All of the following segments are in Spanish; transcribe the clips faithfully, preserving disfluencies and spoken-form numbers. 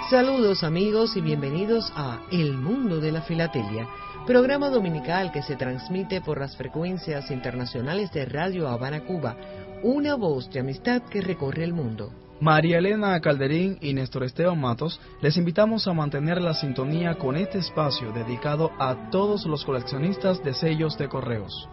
Saludos amigos y bienvenidos a El Mundo de la Filatelia, programa dominical que se transmite por las frecuencias internacionales de Radio Habana, Cuba, una voz de amistad que recorre el mundo. María Elena Calderín y Néstor Esteban Matos les invitamos a mantener la sintonía con este espacio dedicado a todos los coleccionistas de sellos de correos.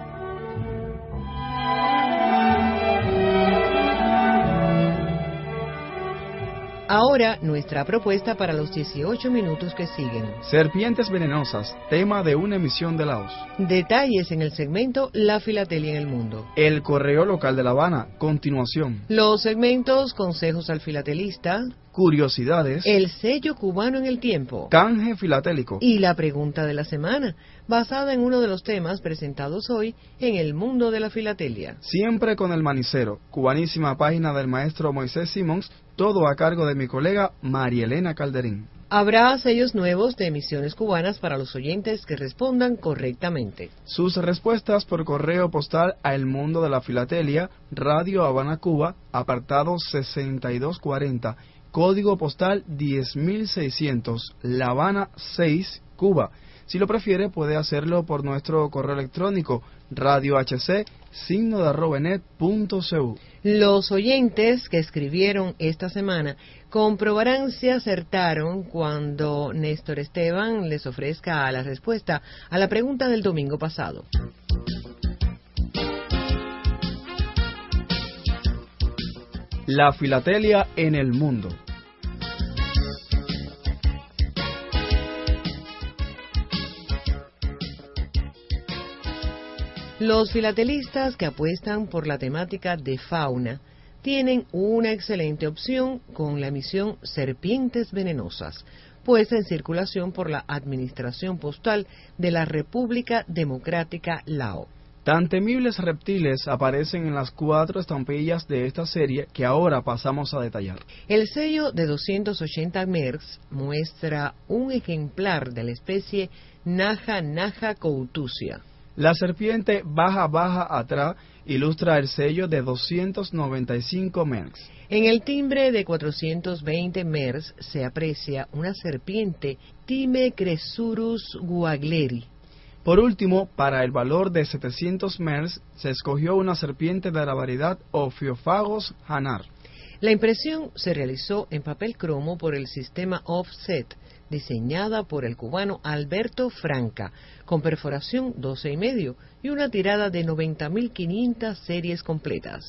Ahora, nuestra propuesta para los dieciocho minutos que siguen. Serpientes venenosas, tema de una emisión de Laos. Detalles en el segmento La Filatelia en el Mundo. El correo local de La Habana, continuación. Los segmentos Consejos al Filatelista. Curiosidades. El sello cubano en el tiempo. Canje filatélico. Y la pregunta de la semana, basada en uno de los temas presentados hoy en El Mundo de la Filatelia. Siempre con el manicero, cubanísima página del maestro Moisés Simons, todo a cargo de mi colega María Elena Calderín. Habrá sellos nuevos de emisiones cubanas para los oyentes que respondan correctamente. Sus respuestas por correo postal a El Mundo de la Filatelia, Radio Habana, Cuba, apartado sesenta y dos cuarenta, código postal diez mil seiscientos, La Habana seis, Cuba. Si lo prefiere, puede hacerlo por nuestro correo electrónico radiohc, signo de arroba net punto cu. Los oyentes que escribieron esta semana comprobarán si acertaron cuando Néstor Esteban les ofrezca la respuesta a la pregunta del domingo pasado. La filatelia en el mundo. Los filatelistas que apuestan por la temática de fauna tienen una excelente opción con la emisión Serpientes Venenosas, puesta en circulación por la Administración Postal de la República Democrática Lao. Tan temibles reptiles aparecen en las cuatro estampillas de esta serie que ahora pasamos a detallar. El sello de doscientos ochenta mercs muestra un ejemplar de la especie Naja Naja coutusia. La serpiente baja baja atrás ilustra el sello de doscientos noventa y cinco mercs. En el timbre de cuatrocientos veinte mercs se aprecia una serpiente Timecresurus guagleri. Por último, para el valor de setecientos mercs se escogió una serpiente de la variedad Ophiophagos hanar. La impresión se realizó en papel cromo por el sistema offset, diseñada por el cubano Alberto Franca, con perforación doce y medio y una tirada de noventa mil quinientas series completas.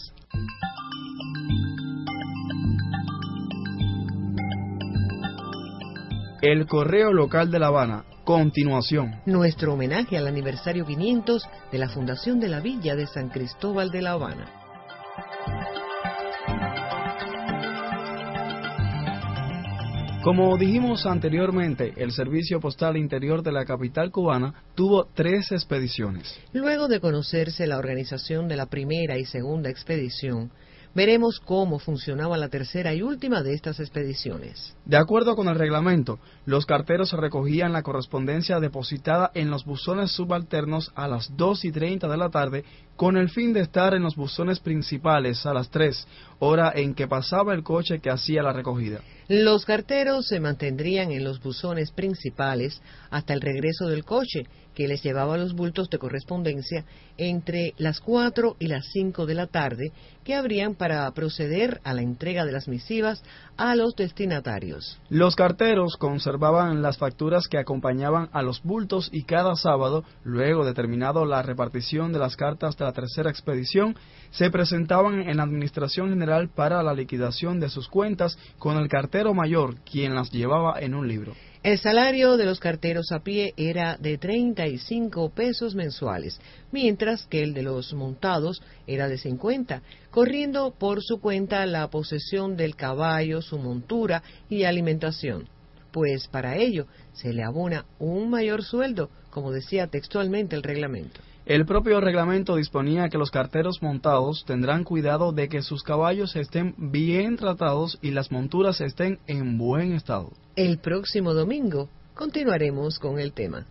El correo local de La Habana, continuación. Nuestro homenaje al aniversario quinientos de la fundación de la villa de San Cristóbal de La Habana. Como dijimos anteriormente, el Servicio Postal Interior de la capital cubana tuvo tres expediciones. Luego de conocerse la organización de la primera y segunda expedición, veremos cómo funcionaba la tercera y última de estas expediciones. De acuerdo con el reglamento, los carteros recogían la correspondencia depositada en los buzones subalternos a las dos y treinta de la tarde con el fin de estar en los buzones principales a las tres, hora en que pasaba el coche que hacía la recogida. Los carteros se mantendrían en los buzones principales hasta el regreso del coche, que les llevaba los bultos de correspondencia entre las cuatro y las cinco de la tarde, que abrían para proceder a la entrega de las misivas a los destinatarios. Los carteros conservaban las facturas que acompañaban a los bultos y cada sábado, luego de terminado la repartición de las cartas de la tercera expedición, se presentaban en la Administración General para la liquidación de sus cuentas con el cartero mayor, quien las llevaba en un libro. El salario de los carteros a pie era de treinta y cinco pesos mensuales, mientras que el de los montados era de cincuenta, corriendo por su cuenta la posesión del caballo, su montura y alimentación, pues para ello se le abona un mayor sueldo, como decía textualmente el reglamento. El propio reglamento disponía que los carteros montados tendrán cuidado de que sus caballos estén bien tratados y las monturas estén en buen estado. El próximo domingo continuaremos con el tema.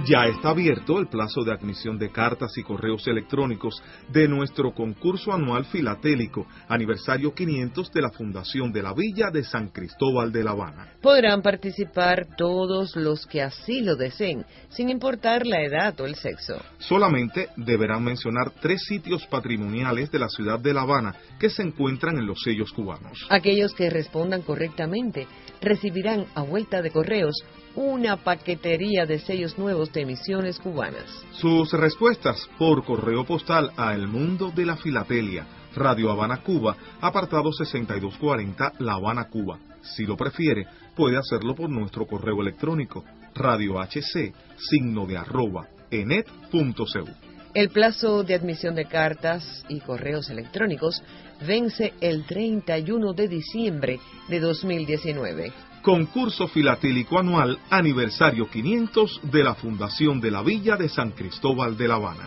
Ya está abierto el plazo de admisión de cartas y correos electrónicos de nuestro concurso anual filatélico, aniversario quinientos de la Fundación de la Villa de San Cristóbal de La Habana. Podrán participar todos los que así lo deseen, sin importar la edad o el sexo. Solamente deberán mencionar tres sitios patrimoniales de la ciudad de La Habana que se encuentran en los sellos cubanos. Aquellos que respondan correctamente recibirán a vuelta de correos una paquetería de sellos nuevos de emisiones cubanas. Sus respuestas por correo postal a El Mundo de la Filatelia, Radio Habana, Cuba, apartado sesenta y dos cuarenta, La Habana, Cuba. Si lo prefiere, puede hacerlo por nuestro correo electrónico, radiohc, signo de arroba, enet punto cu. El plazo de admisión de cartas y correos electrónicos vence el treinta y uno de diciembre de dos mil diecinueve. Concurso filatélico anual, aniversario quinientos de la Fundación de la Villa de San Cristóbal de La Habana.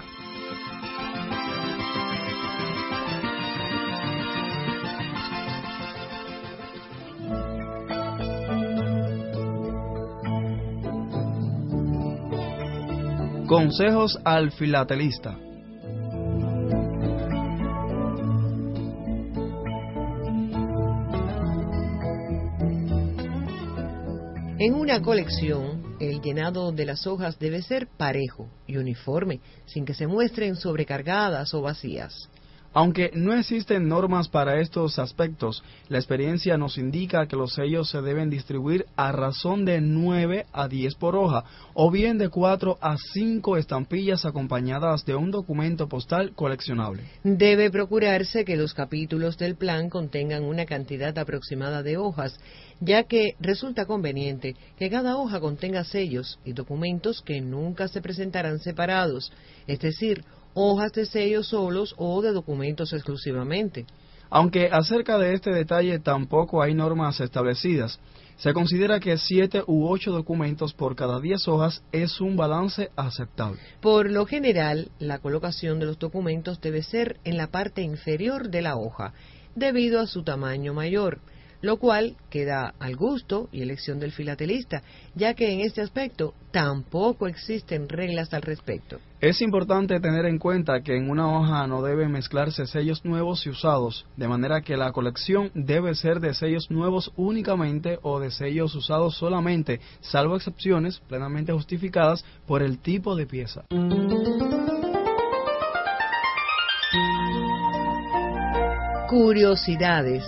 Consejos al filatelista. En una colección, el llenado de las hojas debe ser parejo y uniforme, sin que se muestren sobrecargadas o vacías. Aunque no existen normas para estos aspectos, la experiencia nos indica que los sellos se deben distribuir a razón de nueve a diez por hoja, o bien de cuatro a cinco estampillas acompañadas de un documento postal coleccionable. Debe procurarse que los capítulos del plan contengan una cantidad aproximada de hojas, ya que resulta conveniente que cada hoja contenga sellos y documentos que nunca se presentarán separados, es decir, hojas de sellos solos o de documentos exclusivamente. Aunque acerca de este detalle tampoco hay normas establecidas, se considera que siete u ocho documentos por cada diez hojas es un balance aceptable. Por lo general, la colocación de los documentos debe ser en la parte inferior de la hoja, debido a su tamaño mayor, lo cual queda al gusto y elección del filatelista, ya que en este aspecto tampoco existen reglas al respecto. Es importante tener en cuenta que en una hoja no deben mezclarse sellos nuevos y usados, de manera que la colección debe ser de sellos nuevos únicamente o de sellos usados solamente, salvo excepciones plenamente justificadas por el tipo de pieza. Curiosidades.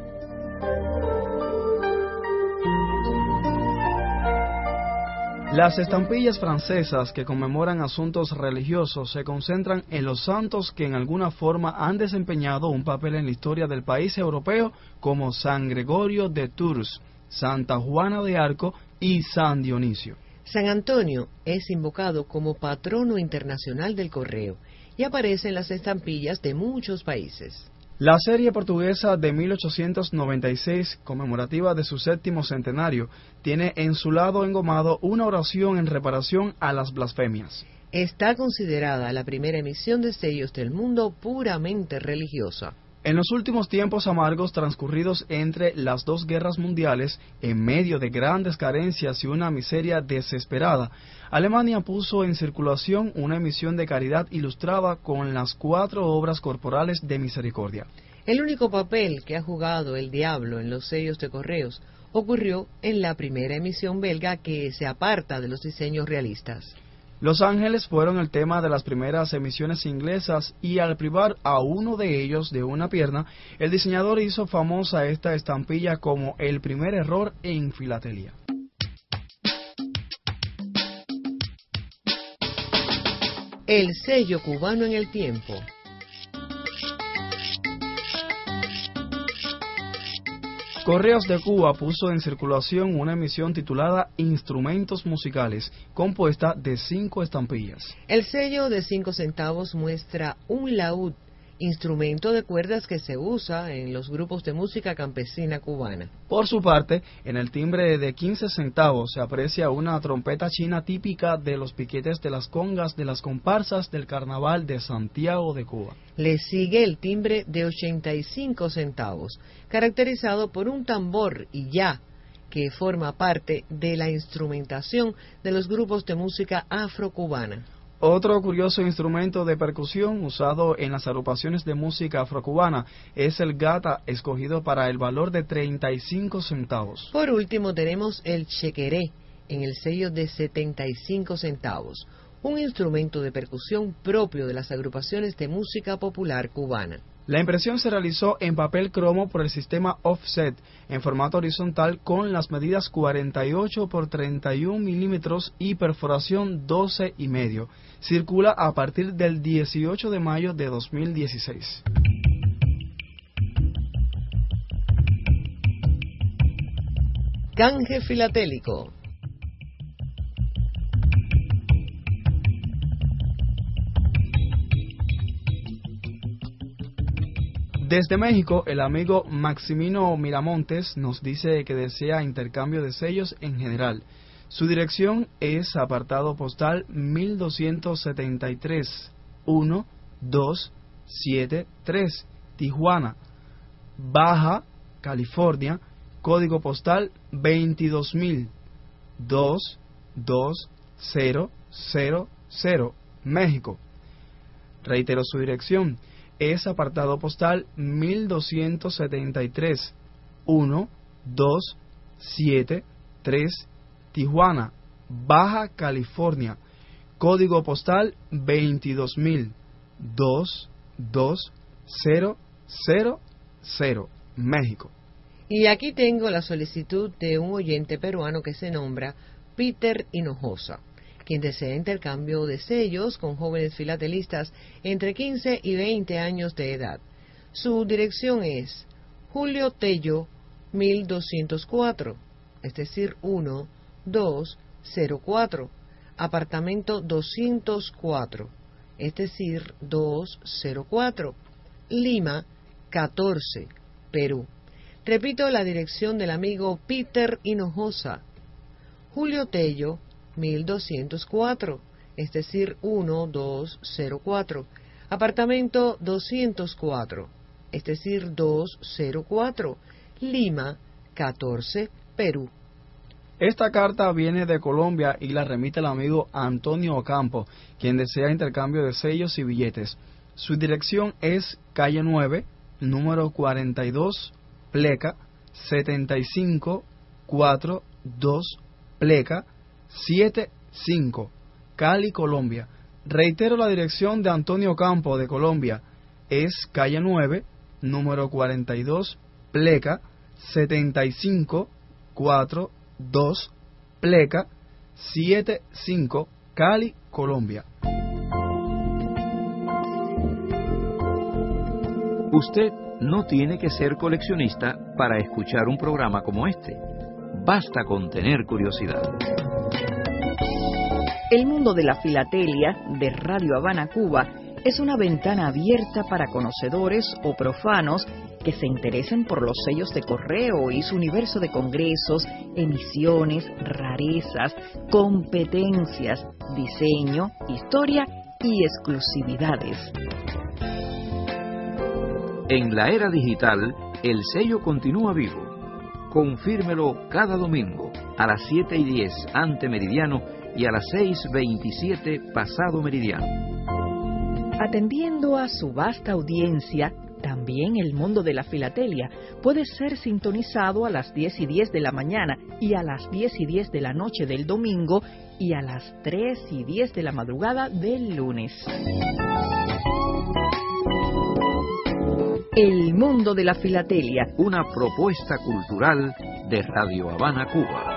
Las estampillas francesas que conmemoran asuntos religiosos se concentran en los santos que en alguna forma han desempeñado un papel en la historia del país europeo, como San Gregorio de Tours, Santa Juana de Arco y San Dionisio. San Antonio es invocado como patrono internacional del correo y aparece en las estampillas de muchos países. La serie portuguesa de mil ochocientos noventa y seis, conmemorativa de su séptimo centenario, tiene en su lado engomado una oración en reparación a las blasfemias. Está considerada la primera emisión de sellos del mundo puramente religiosa. En los últimos tiempos amargos transcurridos entre las dos guerras mundiales, en medio de grandes carencias y una miseria desesperada, Alemania puso en circulación una emisión de caridad ilustrada con las cuatro obras corporales de misericordia. El único papel que ha jugado el diablo en los sellos de correos ocurrió en la primera emisión belga, que se aparta de los diseños realistas. Los ángeles fueron el tema de las primeras emisiones inglesas y al privar a uno de ellos de una pierna, el diseñador hizo famosa esta estampilla como el primer error en filatelia. El sello cubano en el tiempo. Correos de Cuba puso en circulación una emisión titulada Instrumentos Musicales, compuesta de cinco estampillas. El sello de cinco centavos muestra un laúd, instrumento de cuerdas que se usa en los grupos de música campesina cubana. Por su parte, en el timbre de quince centavos se aprecia una trompeta china típica de los piquetes de las congas de las comparsas del Carnaval de Santiago de Cuba. Le sigue el timbre de ochenta y cinco centavos, caracterizado por un tambor y ya, que forma parte de la instrumentación de los grupos de música afrocubana. Otro curioso instrumento de percusión usado en las agrupaciones de música afrocubana es el gata, escogido para el valor de treinta y cinco centavos. Por último tenemos el chequeré, en el sello de setenta y cinco centavos, un instrumento de percusión propio de las agrupaciones de música popular cubana. La impresión se realizó en papel cromo por el sistema offset en formato horizontal con las medidas cuarenta y ocho por treinta y uno milímetros y perforación doce y medio. Circula a partir del dieciocho de mayo de dos mil dieciséis. Canje filatélico. Desde México, el amigo Maximino Miramontes nos dice que desea intercambio de sellos en general. Su dirección es apartado postal mil doscientos setenta y tres, uno dos siete tres, Tijuana, Baja California, código postal veintidós mil, dos dos cero cero cero, México. Reitero su dirección. Es apartado postal mil doscientos setenta y tres, uno dos siete tres, Tijuana, Baja California, código postal veintidós mil, dos dos cero cero cero, México. Y aquí tengo la solicitud de un oyente peruano que se nombra Peter Hinojosa, quien desea intercambio de sellos con jóvenes filatelistas entre quince y veinte años de edad. Su dirección es Julio Tello mil doscientos cuatro, es decir, uno dos cero cuatro, apartamento doscientos cuatro, es decir, dos cero cuatro, Lima, catorce, Perú. Repito la dirección del amigo Peter Hinojosa, Julio Tello mil doscientos cuatro, es decir, uno dos cero cuatro, apartamento doscientos cuatro, es decir, dos cero cuatro, Lima, catorce, Perú. Esta carta viene de Colombia y la remite el amigo Antonio Ocampo, quien desea intercambio de sellos y billetes. Su dirección es calle nueve, número cuarenta y dos, Pleca, setenta y cinco, cuatrocientos dos, Pleca, setenta y cinco, Cali, Colombia. Reitero la dirección de Antonio Campo de Colombia. Es calle nueve, número cuarenta y dos, Pleca, setenta y cinco, cuatrocientos dos, Pleca, setenta y cinco, Cali, Colombia. Usted no tiene que ser coleccionista para escuchar un programa como este. Basta con tener curiosidad. El mundo de la filatelia de Radio Habana, Cuba, es una ventana abierta para conocedores o profanos que se interesen por los sellos de correo y su universo de congresos, emisiones, rarezas, competencias, diseño, historia y exclusividades. En la era digital, el sello continúa vivo. Confírmelo cada domingo a las siete y diez ante meridiano y a las seis veintisiete pasado meridiano. Atendiendo a su vasta audiencia, también el mundo de la filatelia puede ser sintonizado a las diez y diez de la mañana y a las diez y diez de la noche del domingo y a las tres y diez de la madrugada del lunes. El mundo de la filatelia, una propuesta cultural de Radio Habana, Cuba.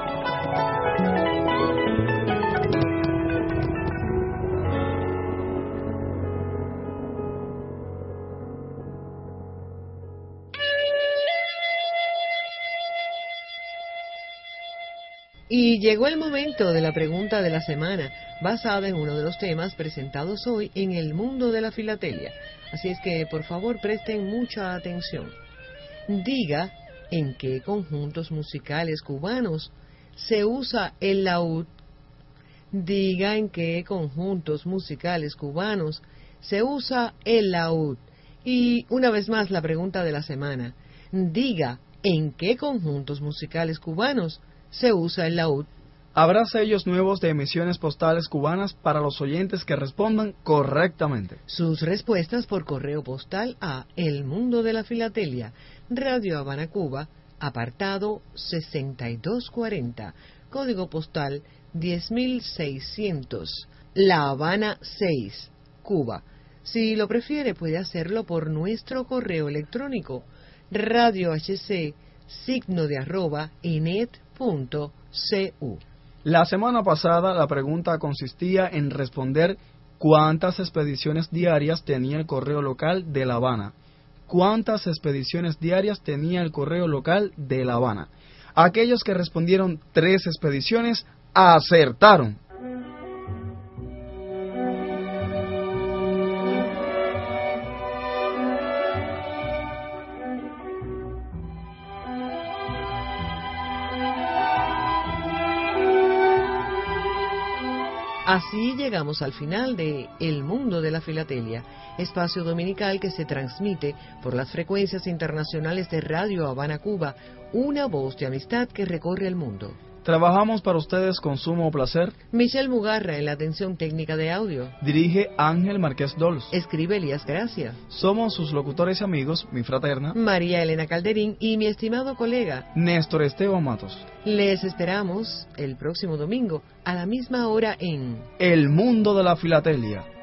Y llegó el momento de la pregunta de la semana, basada en uno de los temas presentados hoy en el mundo de la filatelia. Así es que, por favor, presten mucha atención. Diga en qué conjuntos musicales cubanos se usa el laúd. Diga en qué conjuntos musicales cubanos se usa el laúd. Y una vez más la pregunta de la semana. Diga ¿En qué conjuntos musicales cubanos se usa el laúd? Habrá sellos nuevos de emisiones postales cubanas para los oyentes que respondan correctamente. Sus respuestas por correo postal a El Mundo de la Filatelia, Radio Habana, Cuba, apartado sesenta y dos cuarenta, código postal diez mil seiscientos, La Habana seis, Cuba. Si lo prefiere, puede hacerlo por nuestro correo electrónico, radiohc, signo de arroba, enet punto cu. La semana pasada la pregunta consistía en responder cuántas expediciones diarias tenía el correo local de La Habana. ¿Cuántas expediciones diarias tenía el correo local de La Habana? Aquellos que respondieron tres expediciones acertaron. Así llegamos al final de El Mundo de la Filatelia, espacio dominical que se transmite por las frecuencias internacionales de Radio Habana, Cuba, una voz de amistad que recorre el mundo. Trabajamos para ustedes con sumo placer. Michelle Mugarra en la atención técnica de audio. Dirige Ángel Márquez Dols. Escribe Elías Gracia. Somos sus locutores y amigos, mi fraterna María Elena Calderín y mi estimado colega Néstor Esteban Matos. Les esperamos el próximo domingo a la misma hora en El Mundo de la Filatelia.